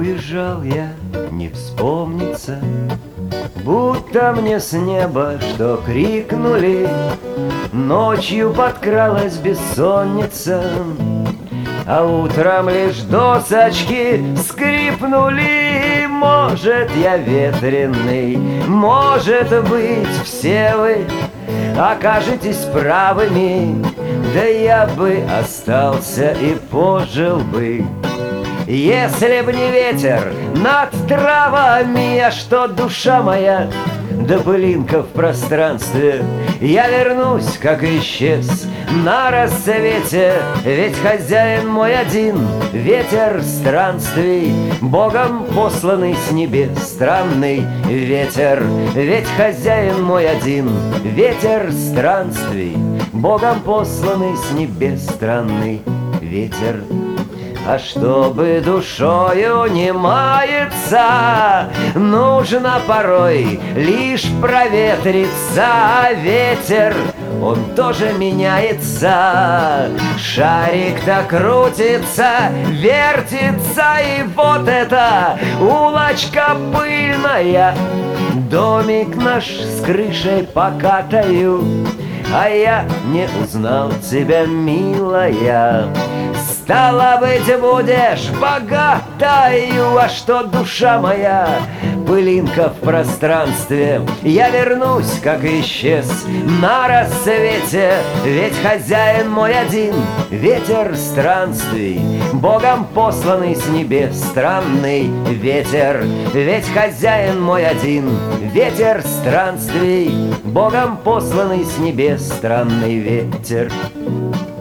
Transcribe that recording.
убежал я, не вспомнится, будто мне с неба что крикнули. Ночью подкралась бессонница, а утром лишь досочки скрипнули. Может, я ветреный, может быть, все вы окажетесь правыми, да я бы остался и пожил бы. Если б не ветер над травами, а что душа моя, да пылинка в пространстве, я вернусь, как исчез на рассвете. Ведь хозяин мой один, ветер странствий, Богом посланный с небес, странный ветер. Ведь хозяин мой один, ветер странствий, Богом посланный с небес, странный ветер. А чтобы душою не маяться, нужно порой лишь проветриться. А ветер, он тоже меняется, шарик-то крутится, вертится. И вот эта улочка пыльная, домик наш с крышей покатаю. А я не узнал тебя, милая. Стало быть, будешь богатою. А что душа моя, пылинка в пространстве, я вернусь, как исчез на рассвете. Ведь хозяин мой один, ветер странствий, Богом посланный с небес, странный ветер. Ведь хозяин мой один, ветер странствий, Богом посланный с небес, странный ветер.